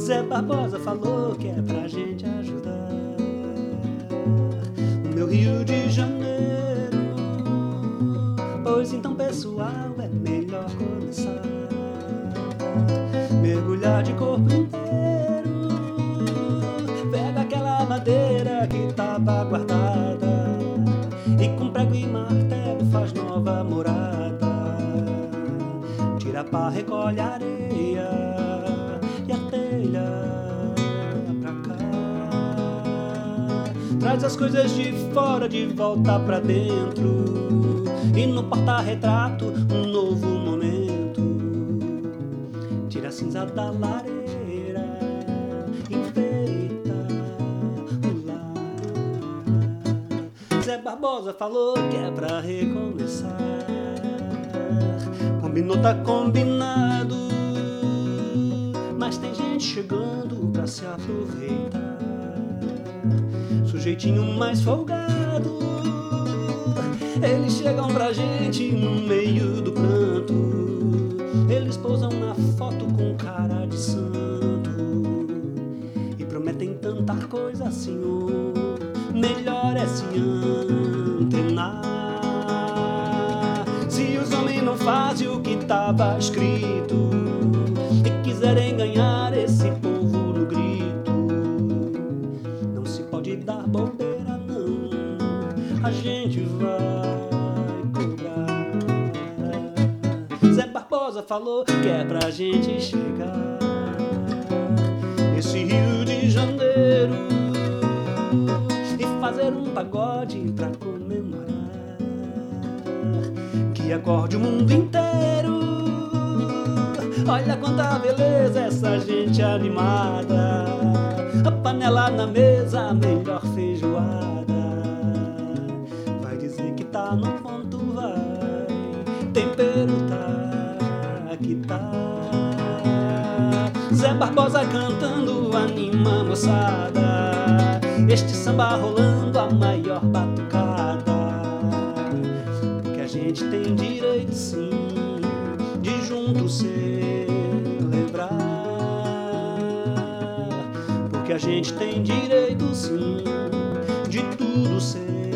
Zé Barbosa falou que é pra gente ajudar o meu Rio de Janeiro. Pois então, pessoal, é melhor começar, mergulhar de corpo inteiro. Pega aquela madeira que tava guardada e com prego e martelo faz nova morada. Tira a pá, recolhe a areia e a telha pra cá. Traz as coisas de fora de volta pra dentro e no porta-retrato um novo momento. Tira a cinza da lareira, enfeita o lar. Zé Barbosa falou que é pra recomeçar. Combinou, tá combinado, mas tem gente chegando pra se aproveitar. Sujeitinho mais folgado, eles chegam pra gente no meio do pranto. Eles pousam na foto com cara de santo e prometem tanta coisa, senhor. Melhor é se antenar. Se os homens não fazem o que tava escrito e quiserem ganhar esse povo no grito, não se pode dar bobeira, não. A gente vai cobrar. Zé Barbosa falou que é pra gente chegar nesse Rio de Janeiro e fazer um pagode pra comemorar, que acorde o mundo inteiro. Olha quanta beleza essa gente animada, a panela na mesa, a melhor feijoada. Vai dizer que tá no ponto, vai, tempero tá, que tá. Zé Barbosa cantando anima a moçada, este samba rolando a maior batucada. Porque a gente tem direito sim de junto celebrar. Porque a gente tem direito sim de tudo celebrar.